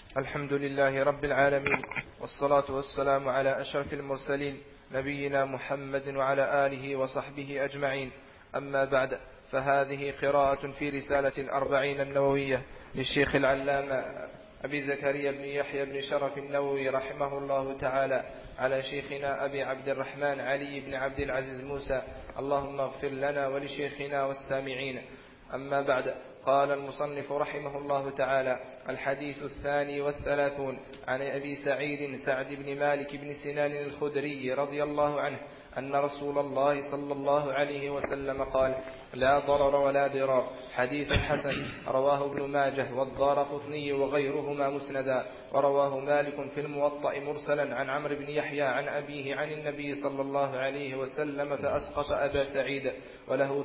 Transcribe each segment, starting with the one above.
الحمد لله رب العالمين، والصلاة والسلام على أشرف المرسلين نبينا محمد وعلى آله وصحبه أجمعين. أما بعد، فهذه قراءة في رسالة الأربعين النووية للشيخ العلامة أبي زكريا بن يحيى بن شرف النووي رحمه الله تعالى على شيخنا أبي عبد الرحمن علي بن عبد العزيز موسى، اللهم اغفر لنا ولشيخنا والسامعين. أما بعد، قال المصنف رحمه الله تعالى: الحديث 32 عن أبي سعيد سعد بن مالك بن سنان الخدري رضي الله عنه أن رسول الله صلى الله عليه وسلم قال: لا ضرر ولا ضرار. حديث حسن، رواه ابن ماجه والدارقطني وغيرهما مسندا، ورواه مالك في الموطأ مرسلا عن عمرو بن يحيى عن أبيه عن النبي صلى الله عليه وسلم فأسقط أبا سعيد، وله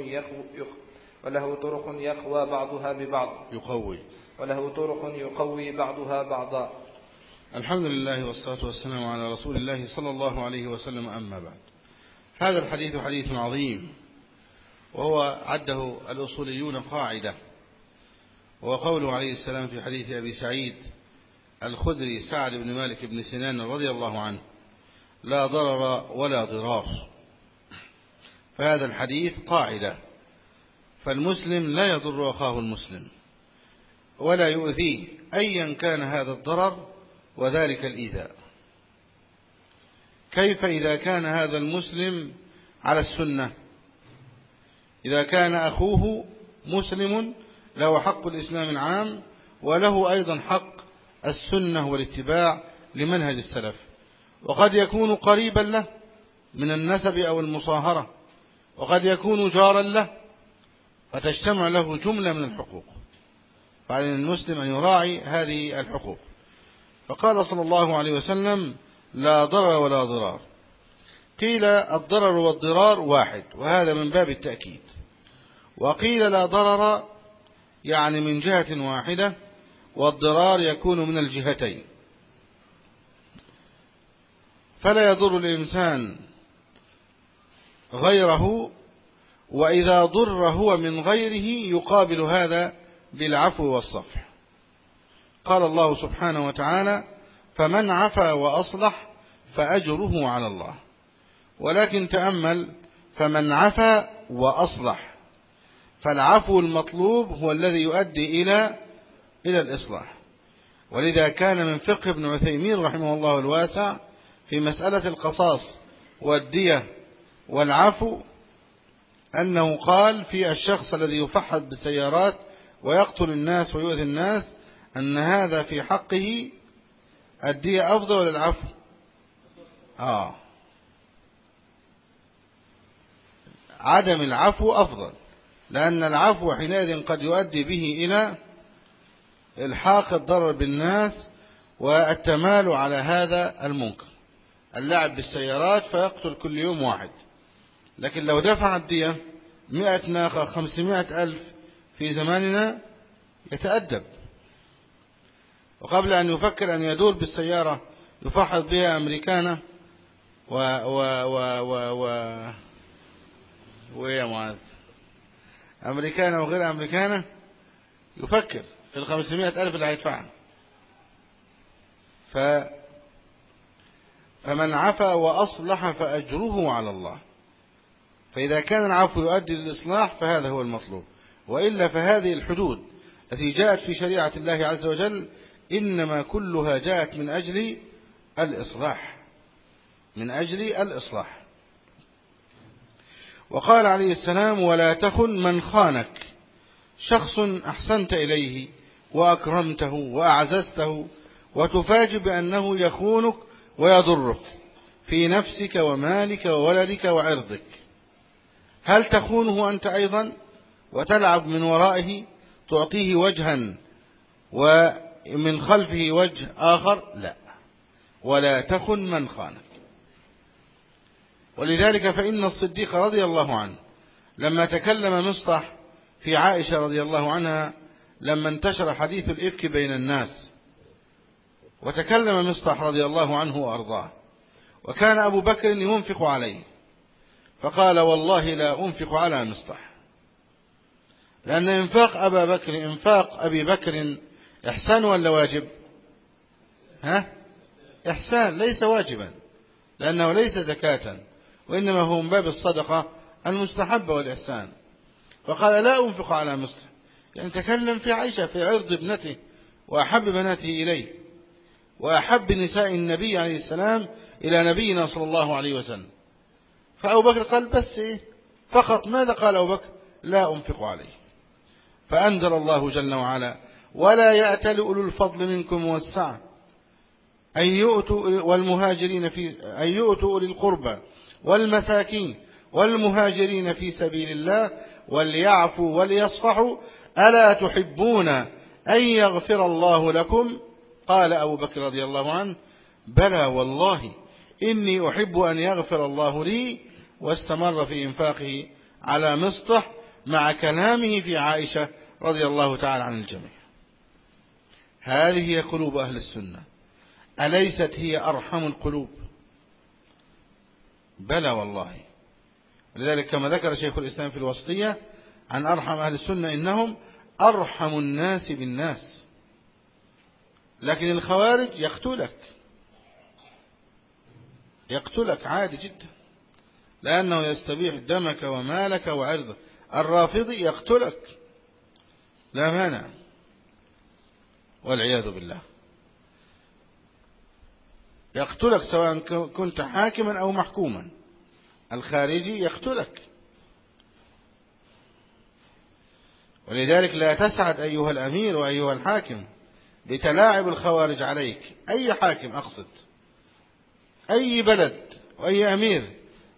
طرق يقوى بعضها ببعض، وله طرق يقوي بعضها بعضا. الحمد لله والصلاة والسلام على رسول الله صلى الله عليه وسلم. أما بعد، هذا الحديث حديث عظيم، وهو عده الأصوليون قاعدة، وهو قوله عليه السلام في حديث أبي سعيد الخدري سعد بن مالك بن سنان رضي الله عنه: لا ضرر ولا ضرار. فهذا الحديث قاعدة، فالمسلم لا يضر أخاه المسلم ولا يؤذيه أيا كان هذا الضرر وذلك الإيذاء. كيف إذا كان هذا المسلم على السنة؟ إذا كان أخوه مسلم له حق الإسلام العام، وله أيضا حق السنة والاتباع لمنهج السلف، وقد يكون قريبا له من النسب أو المصاهرة، وقد يكون جارا له، فتجتمع له جملة من الحقوق، فعلى المسلم أن يراعي هذه الحقوق. فقال صلى الله عليه وسلم: لا ضرر ولا ضرار. قيل الضرر والضرار واحد، وهذا من باب التأكيد، وقيل لا ضرر يعني من جهة واحدة، والضرار يكون من الجهتين. فلا يضر الإنسان غيره، وإذا ضر هو من غيره يقابل هذا بالعفو والصفح. قال الله سبحانه وتعالى: فمن عفا وأصلح فأجره على الله. ولكن تأمل: فمن عفا وأصلح، فالعفو المطلوب هو الذي يؤدي إلى الإصلاح. ولذا كان من فقه ابن عثيمين رحمه الله الواسع في مسألة القصاص والدية والعفو أنه قال في الشخص الذي يفحط بالسيارات ويقتل الناس ويؤذي الناس أن هذا في حقه الدية أفضل ولا العفو؟ عدم العفو أفضل، لأن العفو حينئذ قد يؤدي به إلى إلحاق الضرر بالناس والتمال على هذا المنكر، اللعب بالسيارات فيقتل كل يوم واحد. لكن لو دفع الدية 100 ناقة 500 ألف في زماننا يتأدب، وقبل أن يفكر أن يدور بالسيارة يفحط بها أمريكانا ويا معاذ أمريكانا وغير أمريكانا، يفكر في 500 ألف اللي هيدفعها. فمن عفا وأصلح فأجره على الله. فإذا كان العفو يؤدي للإصلاح فهذا هو المطلوب، وإلا فهذه الحدود التي جاءت في شريعة الله عز وجل إنما كلها جاءت من أجل الإصلاح. وقال عليه السلام: ولا تخن من خانك. شخص أحسنت إليه وأكرمته وأعززته، وتفاجئ بأنه يخونك ويضرك في نفسك ومالك وولدك وعرضك. هل تخونه أنت أيضا وتلعب من ورائه، تعطيه وجها ومن خلفه وجه آخر؟ لا، ولا تخن من خانك. ولذلك فإن الصديق رضي الله عنه لما تكلم مصطح في عائشة رضي الله عنها لما انتشر حديث الإفك بين الناس، وتكلم مصطح رضي الله عنه وأرضاه، وكان أبو بكر ينفق عليه، فقال: والله لا أنفق على مصطح، لأن إنفاق أبي بكر إحسان ولا واجب؟ إحسان ليس واجبا، لأنه ليس زكاة، وإنما هو من باب الصدقة المستحبة والإحسان. فقال لا أنفق على مسلم، يعني تكلم في عائشة في عرض ابنته وأحب بناته إليه وأحب نساء النبي عليه السلام إلى نبينا صلى الله عليه وسلم. فأبو بكر قال بس فقط. ماذا قال أبو بكر؟ لا أنفق عليه. فأنزل الله جل وعلا ولا يأتل أولو الفضل منكم والسعة أن يؤتوا والمهاجرين أن يؤتوا أولي القربى والمساكين والمهاجرين في سبيل الله وليعفوا وليصفحوا ألا تحبون أن يغفر الله لكم؟ قال أبو بكر رضي الله عنه بلى والله إني أحب أن يغفر الله لي. واستمر في إنفاقه على مصطح مع كلامه في عائشة رضي الله تعالى عن الجميع. هذه هي قلوب أهل السنة، أليست هي أرحم القلوب؟ بلى والله. ولذلك كما ذكر شيخ الإسلام في الوسطية عن أرحم أهل السنة إنهم أرحم الناس بالناس. لكن الخوارج يقتلك عادي جدا، لأنه يستبيح دمك ومالك وعرضك. الرافضي يقتلك لا مانع، والعياذ بالله، يقتلك سواء كنت حاكما أو محكوما. الخارجي يقتلك. ولذلك لا تسعد أيها الأمير وأيها الحاكم بتلاعب الخوارج عليك، أي حاكم أقصد، أي بلد وأي أمير،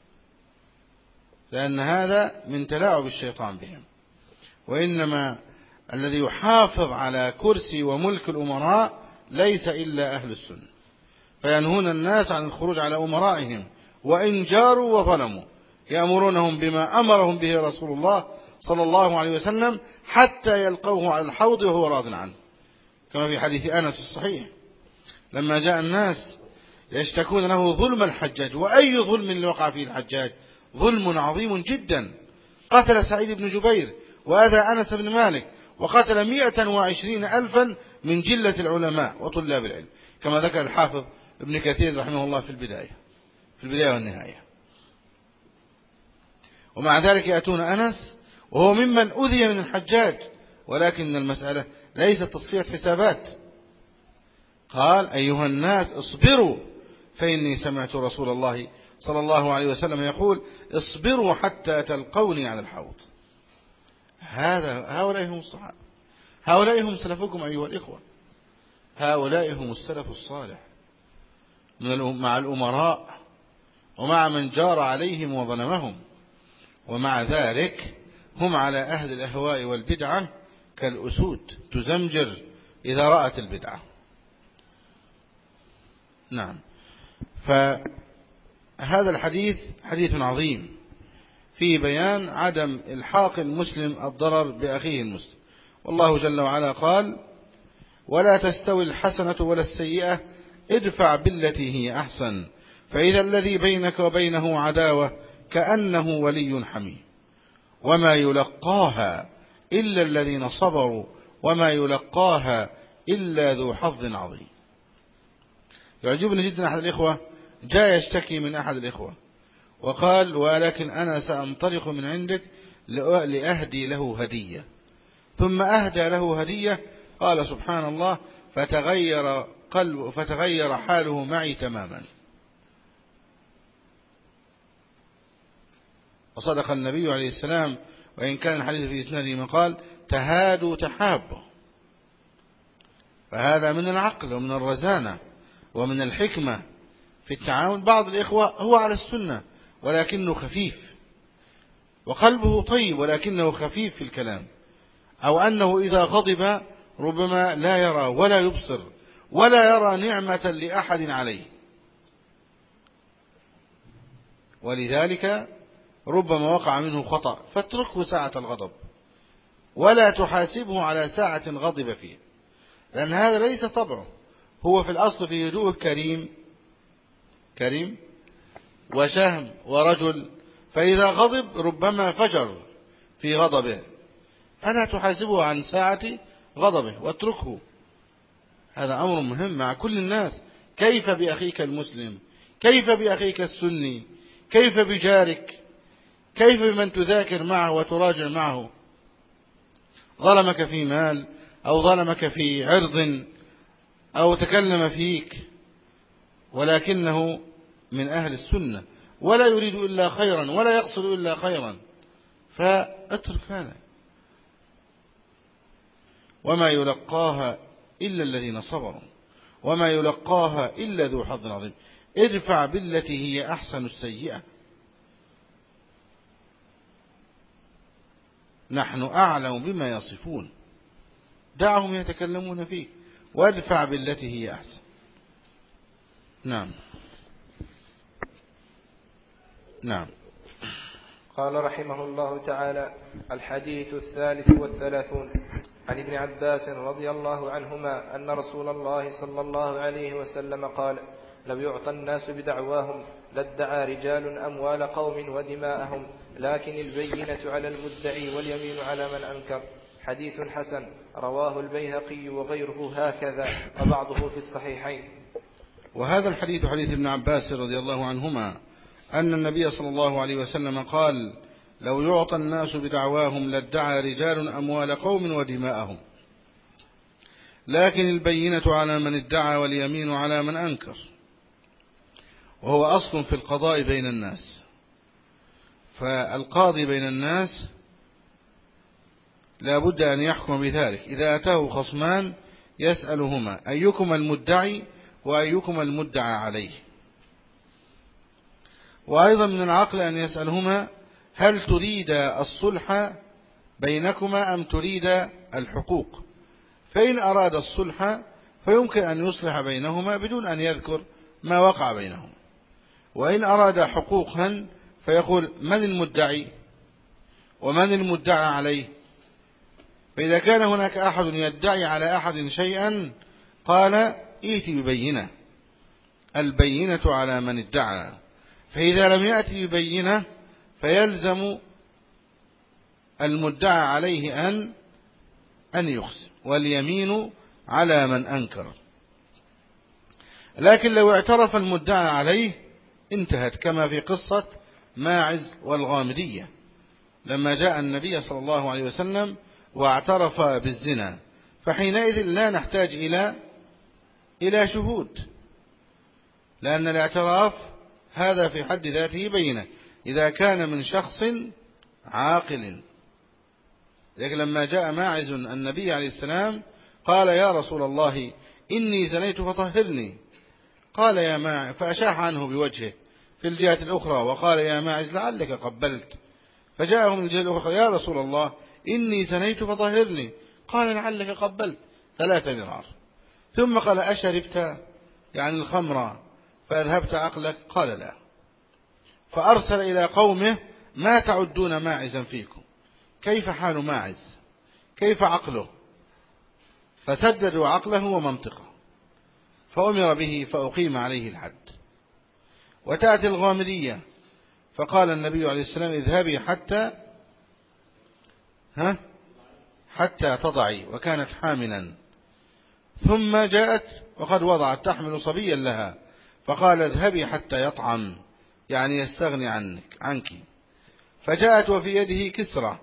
لأن هذا من تلاعب الشيطان بهم. وإنما الذي يحافظ على كرسي وملك الأمراء ليس إلا أهل السنة، فينهون الناس عن الخروج على أمرائهم وإن جاروا وظلموا، يأمرونهم بما أمرهم به رسول الله صلى الله عليه وسلم حتى يلقوه على الحوض وهو راض عنه، كما في حديث أنس الصحيح لما جاء الناس يشتكون له ظلم الحجاج. وأي ظلم وقع فيه الحجاج؟ ظلم عظيم جدا. قتل سعيد بن جبير وأذى أنس بن مالك وقتل 120,000 من جلة العلماء وطلاب العلم، كما ذكر الحافظ ابن كثير رحمه الله في البداية والنهاية. ومع ذلك يأتون أنس وهو ممن أذي من الحجاج، ولكن المسألة ليست تصفية حسابات. قال أيها الناس اصبروا فإني سمعت رسول الله صلى الله عليه وسلم يقول اصبروا حتى تلقوني على الحوض. هؤلاء هم الصحابة، هؤلاء هم سلفكم أيها الإخوة، هؤلاء هم السلف الصالح مع الأمراء ومع من جار عليهم وظلمهم. ومع ذلك هم على أهل الأهواء والبدعة كالأسود تزمجر إذا رأت البدعة. نعم. فهذا الحديث حديث عظيم في بيان عدم الحاق المسلم الضرر بأخيه المسلم. والله جل وعلا قال ولا تستوي الحسنة ولا السيئة ادفع بالتي هي أحسن فإذا الذي بينك وبينه عداوة كأنه ولي حميم وما يلقاها إلا الذين صبروا وما يلقاها إلا ذو حظ عظيم. يعجبني جدا أحد الإخوة جاء يشتكي من أحد الإخوة وقال ولكن أنا سأنطلق من عندك لأهدي له هدية. ثم أهدى له هدية قال سبحان الله فتغير حاله معي تماما. وصدق النبي عليه السلام وإن كان الحديث في إسناده من قال تهادوا تحابوا. فهذا من العقل ومن الرزانة ومن الحكمة في التعاون. بعض الإخوة هو على السنة ولكنه خفيف وقلبه طيب ولكنه خفيف في الكلام، أو أنه إذا غضب ربما لا يرى ولا يبصر ولا يرى نعمة لأحد عليه، ولذلك ربما وقع منه خطأ فاتركه ساعة الغضب ولا تحاسبه على ساعة غضب فيه، لأن هذا ليس طبعه. هو في الأصل في هدوءه كريم وشهم ورجل، فإذا غضب ربما فجر في غضبه، فلا تحاسبه عن ساعة غضبه واتركه. هذا أمر مهم مع كل الناس. كيف بأخيك المسلم؟ كيف بأخيك السني؟ كيف بجارك؟ كيف بمن تذاكر معه وتراجع معه؟ ظلمك في مال أو ظلمك في عرض أو تكلم فيك، ولكنه من أهل السنة ولا يريد إلا خيرا ولا يقصد إلا خيرا، فاترك هذا. وما يلقاها إلا الذين صبروا وما يلقاها إلا ذو حظ عظيم. ادفع بالتي هي أحسن السيئة، نحن أعلم بما يصفون. دعهم يتكلمون فيه وادفع بالتي هي أحسن. نعم. نعم. قال رحمه الله تعالى: الحديث 33 عن ابن عباس رضي الله عنهما أن رسول الله صلى الله عليه وسلم قال: لو يعطى الناس بدعواهم لادعى رجال أموال قوم ودماءهم، لكن البينة على المدعي واليمين على من أنكر. حديث حسن، رواه البيهقي وغيره هكذا، وبعضه في الصحيحين. وهذا الحديث حديث ابن عباس رضي الله عنهما أن النبي صلى الله عليه وسلم قال: لو يعطى الناس بدعواهم لادعى رجال أموال قوم ودماءهم، لكن البينة على من ادعى واليمين على من أنكر. وهو أصل في القضاء بين الناس، فالقاضي بين الناس لا بد أن يحكم بذلك. إذا أتاه خصمان يسألهما أيكما المدعي وأيكما المدعى عليه. وأيضا من العقل أن يسألهما: هل تريد الصلح بينكما أم تريد الحقوق؟ فإن أراد الصلح فيمكن أن يصلح بينهما بدون أن يذكر ما وقع بينهم. وإن أراد حقوقا فيقول: من المدعي ومن المدعى عليه؟ فإذا كان هناك أحد يدعي على أحد شيئا قال: ائت ببينة، البينة على من ادعى. فإذا لم يأتي ببينة فيلزم المدعى عليه أن يقسم، واليمين على من أنكر. لكن لو اعترف المدعى عليه انتهت، كما في قصة ماعز والغامدية لما جاء النبي صلى الله عليه وسلم واعترف بالزنا، فحينئذ لا نحتاج إلى شهود، لأن الاعتراف هذا في حد ذاته بينة إذا كان من شخص عاقل. لكن لما جاء ماعز النبي عليه السلام قال: يا رسول الله إني زنيت فطهرني. قال: يا ماعز، فأشاح عنه بوجهه في الجهة الأخرى وقال: يا ماعز لعلك قبلت. فجاءه من الجهة الأخرى: يا رسول الله إني زنيت فطهرني. قال: لعلك قبلت 3 مرار. ثم قال: أشربت يعني الخمر فأذهبت عقلك؟ قال: لا. فأرسل إلى قومه: ما تعدون ماعزا فيكم؟ كيف حال ماعز؟ كيف عقله؟ فسددوا عقله ومنطقه، فأمر به فأقيم عليه الحد. وتأتي الغامدية فقال النبي عليه السلام: اذهبي حتى تضعي، وكانت حاملا. ثم جاءت وقد وضعت تحمل صبيا لها، فقال: اذهبي حتى يطعم، يعني يستغني عنك. فجاءت وفي يده كسرة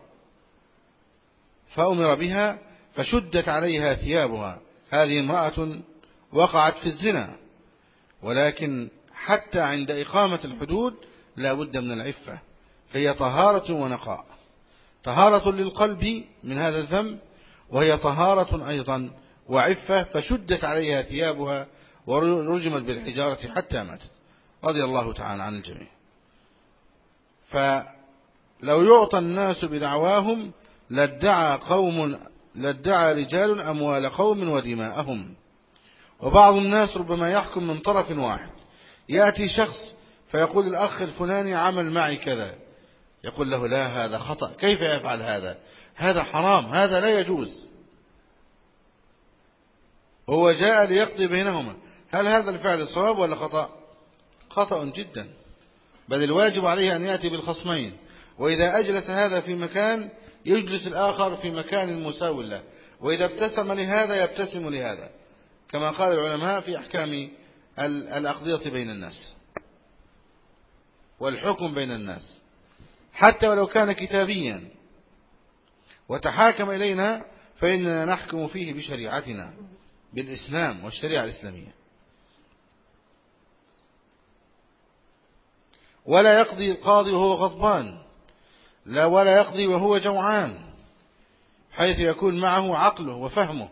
فأمر بها فشدت عليها ثيابها. هذه امرأة وقعت في الزنا، ولكن حتى عند إقامة الحدود لا بد من العفة، فهي طهارة ونقاء، طهارة للقلب من هذا الذنب، وهي طهارة أيضا وعفة. فشدت عليها ثيابها ورجمت بالحجارة حتى ماتت، رضي الله تعالى عن الجميع. فلو يعطى الناس بدعواهم لادعى رجال أموال قوم ودماءهم. وبعض الناس ربما يحكم من طرف واحد، يأتي شخص فيقول: الأخ الفلاني عمل معي كذا، يقول له: لا، هذا خطأ، كيف يفعل هذا؟ هذا حرام، هذا لا يجوز. هو جاء ليقضي بينهما. هل هذا الفعل صواب ولا خطأ؟ خطأ جدا، بل الواجب عليه أن يأتي بالخصمين، وإذا أجلس هذا في مكان يجلس الآخر في مكان مساو له، وإذا ابتسم لهذا يبتسم لهذا، كما قال العلماء في أحكام الأقضية بين الناس والحكم بين الناس، حتى ولو كان كتابيا وتحاكم إلينا فإننا نحكم فيه بشريعتنا، بالإسلام والشريعة الإسلامية. ولا يقضي القاضي وهو غضبان، لا، ولا يقضي وهو جوعان، حيث يكون معه عقله وفهمه.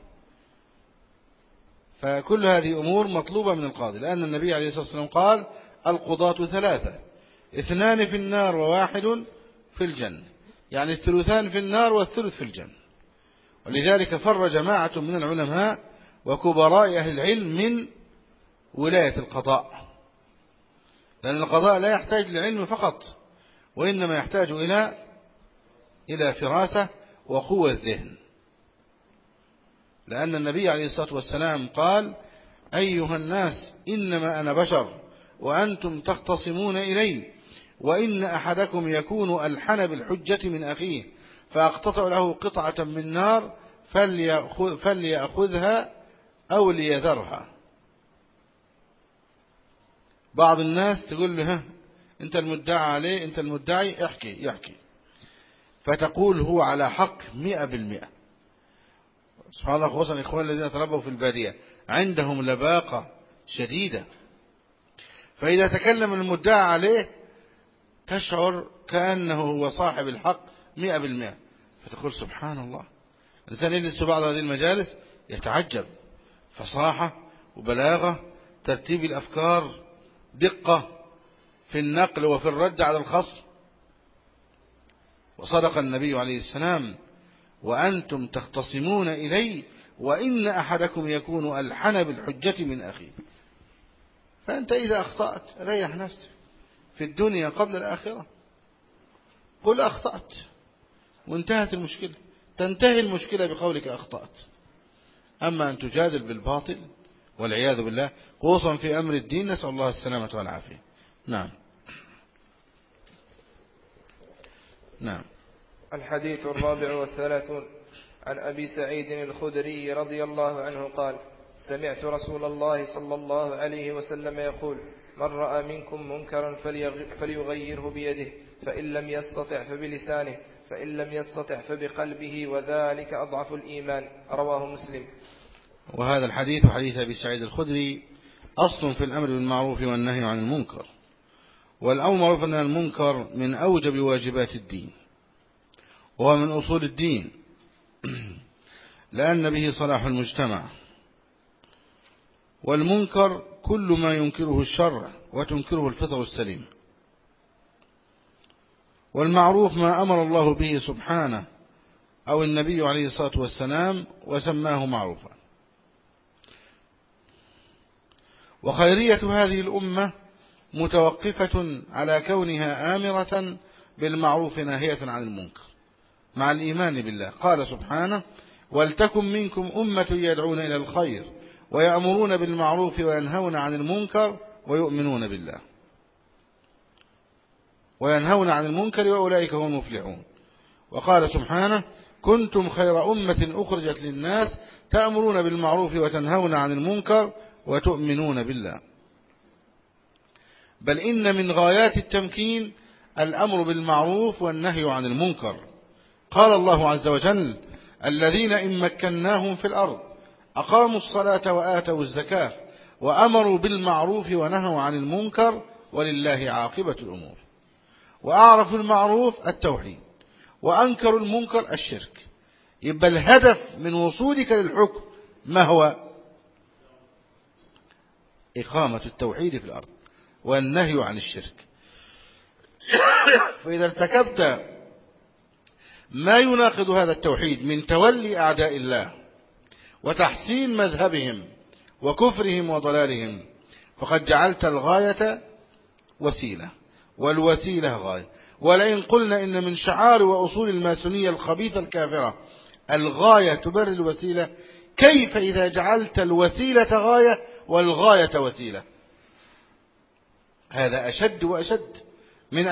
فكل هذه أمور مطلوبة من القاضي، لأن النبي عليه الصلاة والسلام قال: القضاة ثلاثة، 2 في النار و1 في الجنة، يعني 3 في النار والثلث في الجنة. ولذلك فر جماعة من العلماء وكبراء أهل العلم من ولاية القضاء، لأن القضاء لا يحتاج للعلم فقط، وإنما يحتاج إلى فراسة وقوة الذهن، لأن النبي عليه الصلاة والسلام قال: أيها الناس إنما أنا بشر وأنتم تختصمون إلي، وإن أحدكم يكون ألحن بالحجة من أخيه فأقتطع له قطعة من نار فليأخذها أو ليذرها. بعض الناس تقول له: أنت المدعى عليه، أنت المدعي، يحكي، فتقول هو على حق 100%. سبحان الله، خصوصا الإخوان الذين تربوا في البادية عندهم لباقة شديدة، فإذا تكلم المدعى عليه تشعر كأنه هو صاحب الحق 100%، فتقول سبحان الله. الإنسان يجلس في بعض هذه المجالس يتعجب، فصاحة وبلاغة، ترتيب الأفكار، دقة في النقل وفي الرد على الخصم. وصدق النبي عليه السلام: وأنتم تختصمون إلي وإن أحدكم يكون ألحن بالحجة من أخيه. فأنت إذا أخطأت ريح نفسك في الدنيا قبل الآخرة، قل أخطأت وانتهت المشكلة، تنتهي المشكلة بقولك أخطأت. أما أن تجادل بالباطل والعياذ بالله، خصوصا في أمر الدين، نسأل الله السلامة والعافية. نعم. الحديث 34 عن أبي سعيد الخدري رضي الله عنه قال: سمعت رسول الله صلى الله عليه وسلم يقول: من رأى منكم منكرا فليغيره بيده، فإن لم يستطع فبلسانه، فإن لم يستطع فبقلبه، وذلك أضعف الإيمان. رواه مسلم. وهذا الحديث حديث أبي سعيد الخدري أصل في الأمر بالمعروف والنهي عن المنكر. والأمر معروف أن المنكر من أوجب واجبات الدين، وهو من أصول الدين، لأن به صلاح المجتمع. والمنكر كل ما ينكره الشرع وتنكره الفطر السليم. والمعروف ما أمر الله به سبحانه أو النبي عليه الصلاة والسلام وسماه معروفا. وخيرية هذه الأمة متوقفة على كونها آمرة بالمعروف ناهية عن المنكر مع الإيمان بالله. قال سبحانه: ولتكن منكم أمة يدعون إلى الخير ويأمرون بالمعروف وينهون عن المنكر ويؤمنون بالله، وينهون عن المنكر وأولئك هم المفلحون. وقال سبحانه: كنتم خير أمة أخرجت للناس تأمرون بالمعروف وتنهون عن المنكر وتؤمنون بالله. بل إن من غايات التمكين الأمر بالمعروف والنهي عن المنكر. قال الله عز وجل: الذين إن مكناهم في الأرض أقاموا الصلاة وآتوا الزكاة وأمروا بالمعروف ونهوا عن المنكر ولله عاقبة الأمور. وأعرفوا المعروف التوحيد، وأنكروا المنكر الشرك. يبقى الهدف من وصولك للحكم ما هو؟ إقامة التوحيد في الأرض والنهي عن الشرك. فإذا ارتكبت ما يناقض هذا التوحيد من تولي أعداء الله وتحسين مذهبهم وكفرهم وضلالهم، فقد جعلت الغاية وسيلة والوسيلة غاية. ولئن قلنا إن من شعار وأصول الماسونية الخبيثة الكافرة الغاية تبرر الوسيلة، كيف إذا جعلت الوسيلة غاية والغاية وسيلة؟ هذا أشد وأشد من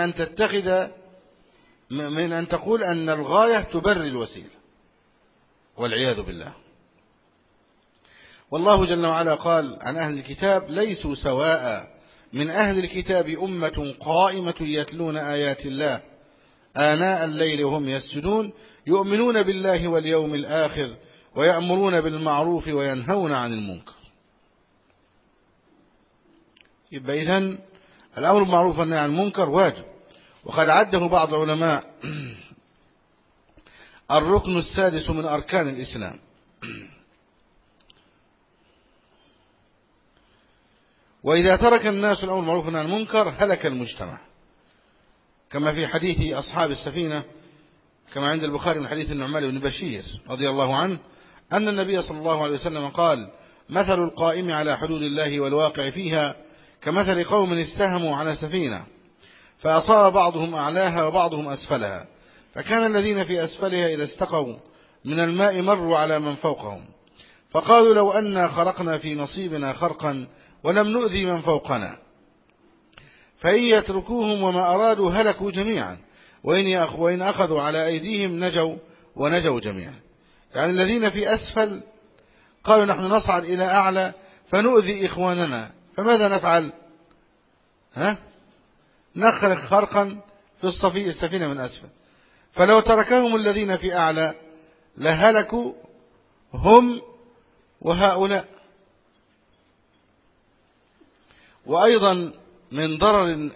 أن تقول أن الغاية تبرر الوسيلة، والعياذ بالله. والله جل وعلا قال عن أهل الكتاب ليسوا سواء من أهل الكتاب أمة قائمة يتلون آيات الله آناء الليل وهم يسجدون يؤمنون بالله واليوم الآخر ويأمرون بالمعروف وينهون عن المنكر. يبقى إذن الأمر بالمعروف والنهي عن المنكر واجب، وقد عده بعض العلماء الركن السادس من أركان الإسلام. وإذا ترك الناس الأمر بالمعروف والنهي عن المنكر هلك المجتمع، كما في حديث أصحاب السفينة كما عند البخاري من حديث النعمان بن بشير رضي الله عنه أن النبي صلى الله عليه وسلم قال: مثل القائم على حدود الله والواقع فيها كمثل قوم استهموا على سفينة فأصاب بعضهم أعلاها وبعضهم أسفلها، فكان الذين في أسفلها إذا استقوا من الماء مروا على من فوقهم فقالوا: لو أنا خرقنا في نصيبنا خرقا ولم نؤذي من فوقنا، فإن يتركوهم وما أرادوا هلكوا جميعا، وإن أخذوا على أيديهم نجوا ونجوا جميعا. يعني الذين في أسفل قالوا: نحن نصعد إلى أعلى فنؤذي إخواننا، فماذا نفعل؟ نخرق خرقا في السفينة من أسفل، فلو تركهم الذين في أعلى لهلكوا هم وهؤلاء. وأيضا من ضرر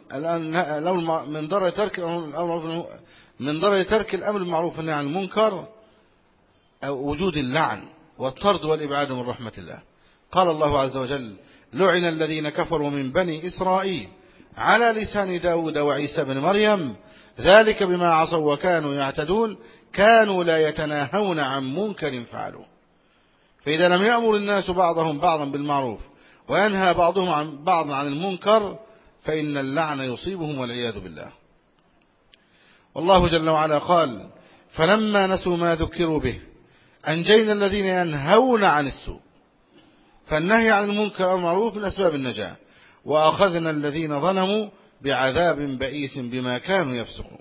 ترك الأمر بالمعروف والنهي عن المنكر وجود اللعن والطرد والإبعاد من رحمة الله. قال الله عز وجل: لعن الذين كفروا من بني إسرائيل على لسان داود وعيسى بن مريم ذلك بما عصوا وكانوا يعتدون كانوا لا يتناهون عن منكر فعلوه. فإذا لم يأمر الناس بعضهم بعضا بالمعروف وينهى بعضهم عن بعض عن المنكر فإن اللعن يصيبهم والعياذ بالله. والله جل وعلا قال: فلما نسوا ما ذكروا به أنجينا الذين ينهون عن السوء. فالنهي عن المنكر والمعروف من أسباب النجاة، وأخذنا الذين ظلموا بعذاب بئيس بما كانوا يفسقون.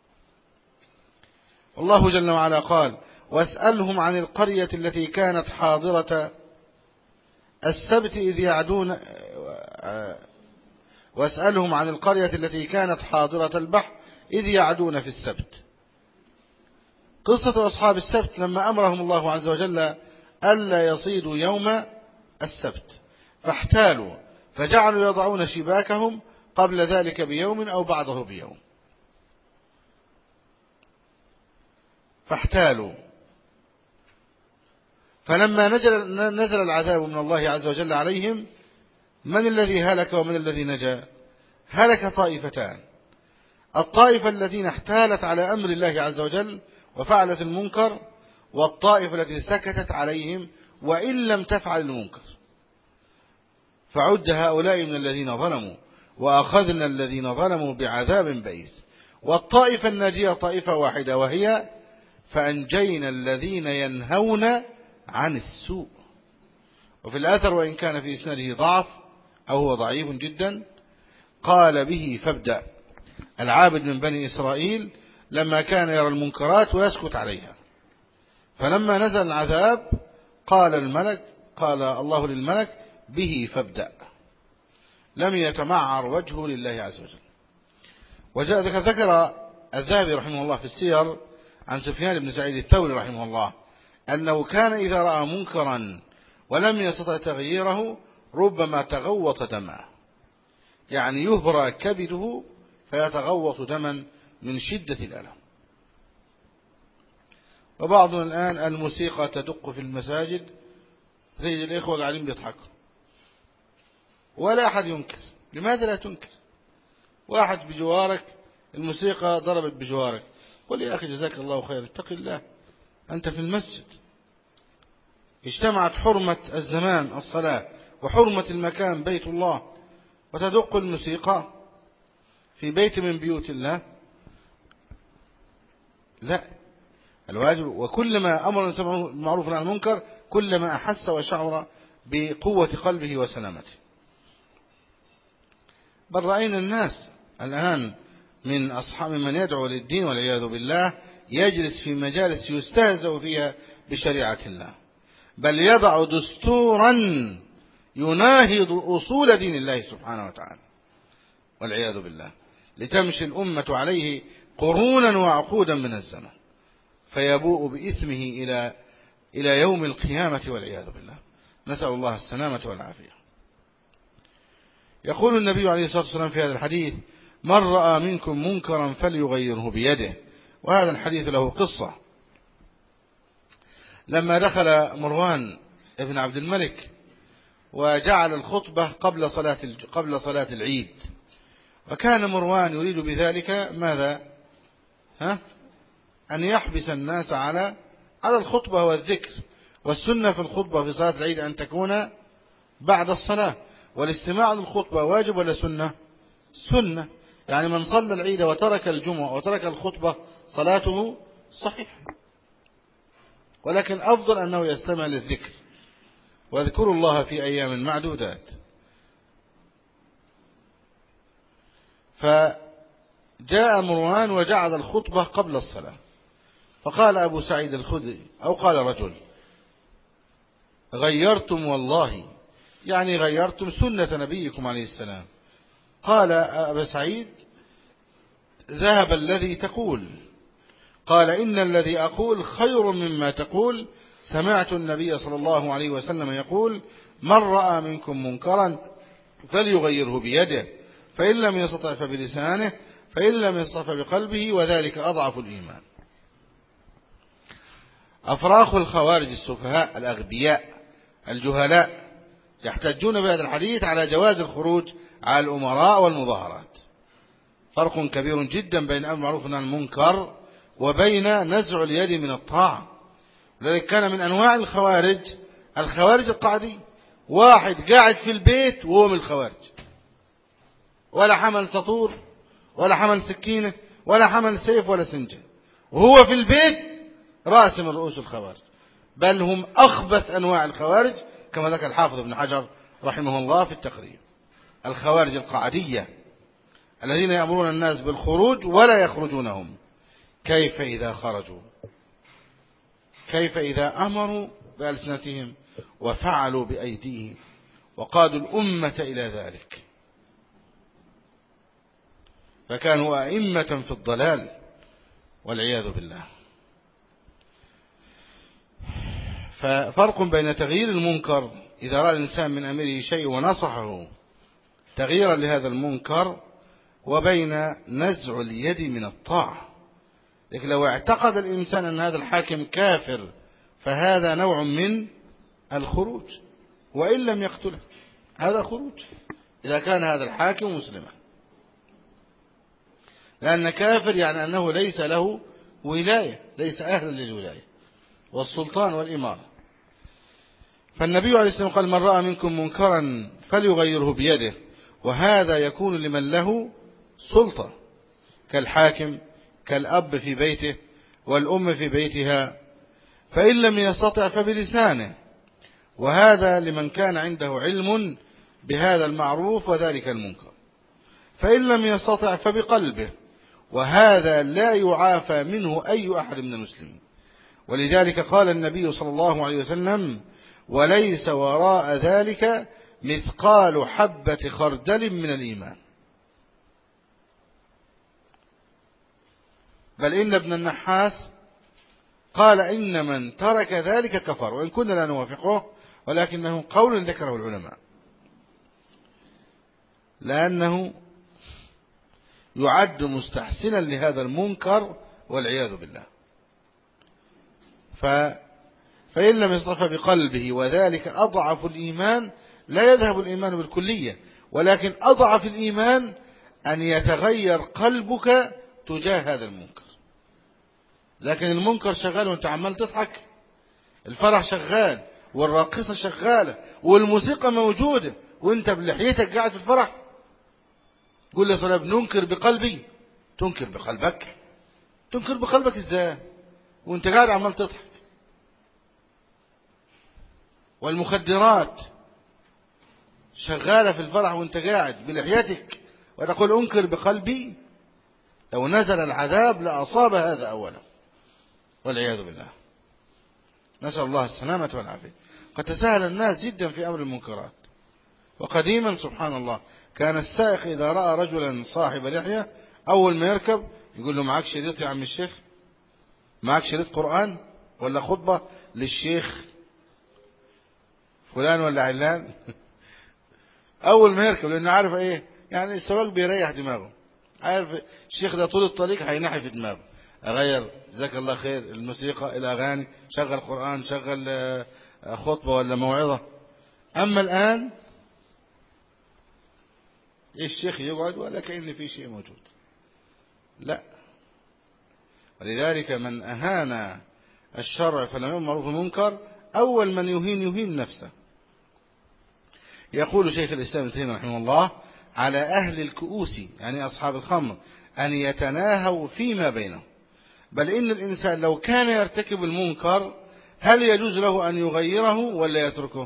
والله جل وعلا قال: واسألهم عن القرية التي كانت حاضرة السبت إذ يعدون واسألهم عن القرية التي كانت حاضرة البحر إذ يعدون في السبت. قصة أصحاب السبت لما أمرهم الله عز وجل ألا يصيدوا يوم السبت فاحتالوا فجعلوا يضعون شباكهم قبل ذلك بيوم أو بعده بيوم، فاحتالوا. فلما نزل العذاب من الله عز وجل عليهم من الذي هلك ومن الذي نجا؟ هلك طائفتان: الطائفة الذين احتالت على أمر الله عز وجل وفعلت المنكر، والطائفة التي سكتت عليهم وإن لم تفعل المنكر. فعد هؤلاء من الذين ظلموا وأخذنا الذين ظلموا بعذاب بئيس. والطائفة الناجية طائفة واحدة وهي فأنجينا الذين ينهون عن السوء. وفي الآثر وإن كان في إسناده ضعف أو هو ضعيف جدا قال به فابدأ العابد من بني إسرائيل لما كان يرى المنكرات ويسكت عليها، فلما نزل العذاب قال الله للملك به فابدأ، لم يتمعر وجهه لله عز وجل. ذكر الذهبي رحمه الله في السير عن سفيان بن سعيد الثوري رحمه الله أنه كان إذا رأى منكرا ولم يستطع تغييره ربما تغوط دمه، يعني يهرى كبده فيتغوط دما من شدة الألم. وبعضنا الآن الموسيقى تدق في المساجد زي الإخوة قاعدين بيضحكوا ولا أحد ينكر. لماذا لا تنكر؟ واحد بجوارك الموسيقى ضربت بجوارك، قل يا أخي جزاك الله خير، اتق الله، أنت في المسجد، اجتمعت حرمة الزمان الصلاة وحرمة المكان بيت الله، وتدق الموسيقى في بيت من بيوت الله. لا، الواجب وكلما أمر الإنسان بالمعروف والنهي عن المنكر كلما أحس وشعر بقوة قلبه وسلامته. بل رأينا الناس الآن من أصحاب من يدعو للدين والعياذ بالله يجلس في مجالس يستهزأ فيها بشريعة الله. بل يضع دستورا يناهض أصول دين الله سبحانه وتعالى والعياذ بالله، لتمشي الأمة عليه قرونا وعقودا من الزمن، فيبوء بإثمه إلى يوم القيامة والعياذ بالله. نسأل الله السلامة والعافية. يقول النبي عليه الصلاة والسلام في هذا الحديث: من رأى منكم منكرا فليغيره بيده. وهذا الحديث له قصة. لما دخل مروان ابن عبد الملك وجعل الخطبة قبل صلاة العيد، وكان مروان يريد بذلك ماذا؟ أن يحبس الناس على الخطبة والذكر، والسنة في الخطبة في صلاة العيد أن تكون بعد الصلاة، والاستماع للخطبة واجب ولا سنة؟ سنة. يعني من صلى العيد وترك الجمعة وترك الخطبة صلاته صحيحة، ولكن أفضل أنه يستمع للذكر، واذكروا الله في أيام معدودات. فجاء مروان وجعل الخطبة قبل الصلاة، فقال أبو سعيد الخدري أو قال رجل: غيرتم والله، يعني غيرتم سنة نبيكم عليه السلام. قال أبو سعيد: ذهب الذي تقول. قال: إن الذي أقول خير مما تقول. سمعت النبي صلى الله عليه وسلم يقول: من رأى منكم منكرا فليغيره بيده، فإن لم يستطع فبلسانه، فإن لم يستطع فبقلبه، وذلك أضعف الإيمان. أفراخ الخوارج السفهاء الأغبياء الجهلاء يحتجون بهذا الحديث على جواز الخروج على الأمراء والمظاهرات. فرق كبير جدا بين أمر معروف عن المنكر وبين نزع اليد من الطاعة. لذلك كان من أنواع الخوارج القعدي، واحد قاعد في البيت وهو من الخوارج، ولا حمل سطور ولا حمل سكينة ولا حمل سيف ولا سنجة، وهو في البيت رأس من رؤوس الخوارج، بل هم أخبث أنواع الخوارج كما ذكر الحافظ ابن حجر رحمه الله في التقريب. الخوارج القعدية الذين يأمرون الناس بالخروج ولا يخرجونهم. كيف إذا خرجوا؟ كيف إذا أمروا بألسنتهم وفعلوا بأيديهم وقادوا الأمة إلى ذلك؟ فكانوا أئمة في الضلال والعياذ بالله. ففرق بين تغيير المنكر إذا رأى الإنسان من أمره شيء ونصحه تغييرا لهذا المنكر، وبين نزع اليد من الطاعة. لكن لو اعتقد الإنسان أن هذا الحاكم كافر فهذا نوع من الخروج، وإن لم يقتله هذا خروج إذا كان هذا الحاكم مسلما، لأن كافر يعني أنه ليس له ولاية، ليس أهلا للولاية والسلطان والإمارة. فالنبي عليه الصلاة والسلام قال: من رأى منكم منكرا فليغيره بيده، وهذا يكون لمن له سلطة كالحاكم، كالأب في بيته والأم في بيتها، فإن لم يستطع فبلسانه، وهذا لمن كان عنده علم بهذا المعروف وذلك المنكر، فإن لم يستطع فبقلبه، وهذا لا يعافى منه أي أحد من المسلمين. ولذلك قال النبي صلى الله عليه وسلم: وليس وراء ذلك مثقال حبة خردل من الإيمان. بل إن ابن النحاس قال: إن من ترك ذلك كفر، وإن كنا لا نوافقه، ولكنه قول ذكره العلماء، لأنه يعد مستحسنا لهذا المنكر والعياذ بالله. فإن لم يصطفى بقلبه، وذلك أضعف الإيمان. لا يذهب الإيمان بالكلية، ولكن أضعف الإيمان أن يتغير قلبك تجاه هذا المنكر. لكن المنكر شغال وانت عمال تضحك، الفرح شغال والراقصة شغالة والموسيقى موجودة وانت بلحيتك قاعد في الفرح، قول لي صلاة بننكر بقلبي. تنكر بقلبك؟ تنكر بقلبك ازاي وانت قاعد عمال تضحك؟ والمخدرات شغالة في الفرح وانت قاعد بلحيتك وتقول انكر بقلبي. لو نزل العذاب لأصاب هذا أولا والعياذ بالله. نسأل الله السلامة والعافية. قد تساهل الناس جدا في أمر المنكرات. وقديما سبحان الله كان السائق إذا رأى رجلا صاحب لحية أول ما يركب يقول له معك شريط يا عم الشيخ؟ معك شريط قرآن ولا خطبة للشيخ فلان ولا علان؟ أول ما يركب، لأنه عارف إيه يعني السواق بيريح دماغه، عارف الشيخ ده طول الطريق هينحي في دماغه، أغير جزاك الله خير الموسيقى، الأغاني، شغل قرآن، شغل خطبة ولا موعظة. أما الآن الشيخ يقعد ولا كأن في شيء موجود، لا. ولذلك من أهان الشرع فلم يأمر معروف المنكر أول من يهين نفسه. يقول شيخ الإسلام ابن تيمية رحمه الله: على أهل الكؤوس يعني أصحاب الخمر أن يتناهوا فيما بينهم، بل إن الإنسان لو كان يرتكب المنكر هل يجوز له أن يغيره ولا يتركه؟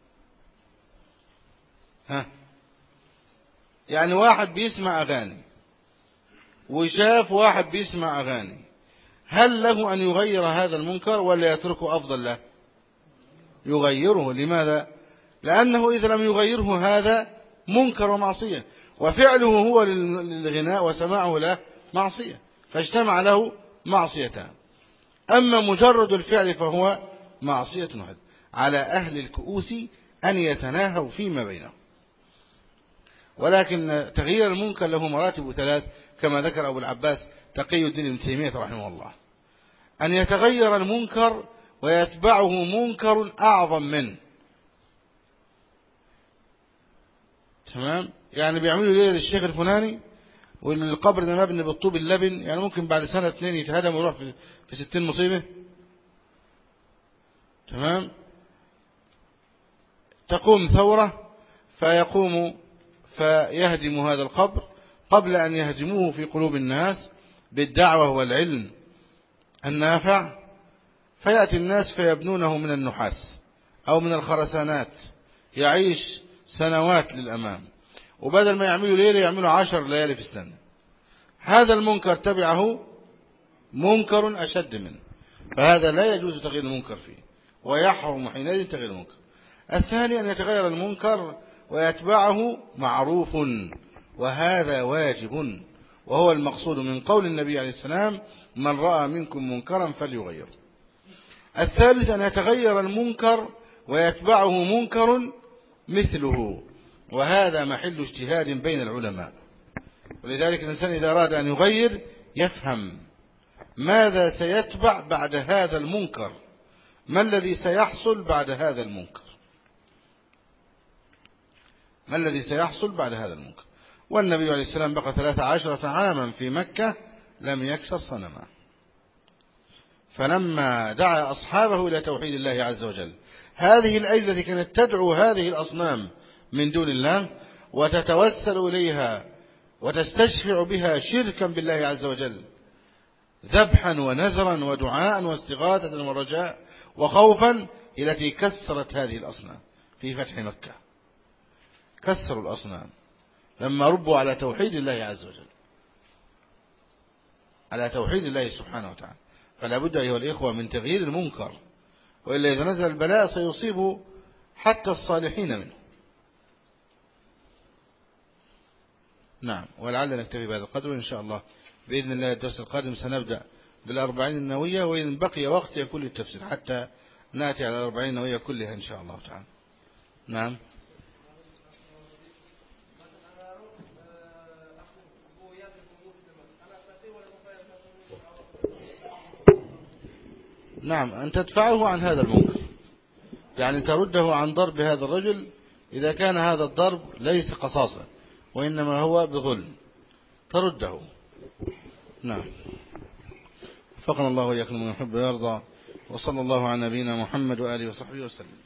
يعني واحد بيسمع أغاني وشاف واحد بيسمع أغاني، هل له أن يغير هذا المنكر ولا يتركه أفضل له؟ يغيره. لماذا؟ لأنه إذا لم يغيره هذا منكر ومعصية، وفعله هو للغناء وسماعه له معصية، فاجتمع له معصيتان. أما مجرد الفعل فهو معصية واحدة. على أهل الكؤوس أن يتناهوا فيما بينهم. ولكن تغيير المنكر له مراتب ثلاث كما ذكر أبو العباس تقي الدين ابن تيمية رحمه الله: أن يتغير المنكر ويتبعه منكر أعظم منه. تمام؟ يعني بيعملوا ليه للشيخ الفلاني والقبر ده مبني بالطوب اللبن، يعني ممكن بعد سنة 2 يتهدم ويروح في 60 مصيبة. تمام؟ تقوم ثورة فيهدم هذا القبر قبل أن يهدموه في قلوب الناس بالدعوة والعلم النافع، فيأتي الناس فيبنونه من النحاس أو من الخرسانات، يعيش سنوات للأمام، وبدل ما يعملوا ليلة يعملوا 10 ليالي في السنة. هذا المنكر تبعه منكر أشد منه، فهذا لا يجوز تغيير المنكر فيه، ويحرم حينئذ تغيير المنكر. الثاني أن يتغير المنكر ويتبعه معروف، وهذا واجب، وهو المقصود من قول النبي عليه السلام: من رأى منكم منكرا فليغيره. الثالث أن يتغير المنكر ويتبعه منكر مثله، وهذا محل اجتهاد بين العلماء. ولذلك الإنسان إذا أراد أن يغير يفهم ماذا سيتبع بعد هذا المنكر، ما الذي سيحصل بعد هذا المنكر، ما الذي سيحصل بعد هذا المنكر. والنبي عليه السلام بقى 13 عاما في مكة لم يكسر صنما، فلما دعا أصحابه إلى توحيد الله عز وجل، هذه الأيدي التي كانت تدعو هذه الأصنام من دون الله وتتوسل إليها وتستشفع بها شركا بالله عز وجل، ذبحا ونذرا ودعاء واستغاثة ورجاء وخوفا، التي كسرت هذه الأصنام في فتح مكة. كسروا الأصنام لما ربوا على توحيد الله عز وجل، على توحيد الله سبحانه وتعالى. فلا بد أيها الإخوة من تغيير المنكر، وإلا إذا نزل البلاء سيصيب حتى الصالحين منه. نعم. ولعل نكتفي بهذا القدر إن شاء الله. بإذن الله الدرس القادم سنبدأ بالأربعين النووية، وإن بقي وقت يكون للتفسير حتى نأتي على الأربعين النووية كلها إن شاء الله تعالى. نعم. نعم، أن تدفعه عن هذا المنكر، يعني ترده عن ضرب هذا الرجل إذا كان هذا الضرب ليس قصاصا وإنما هو بظلم، ترده. نعم. فقنا الله وإياكم من يحب ويرضى، وصلى الله على نبينا محمد وآله وصحبه وسلم.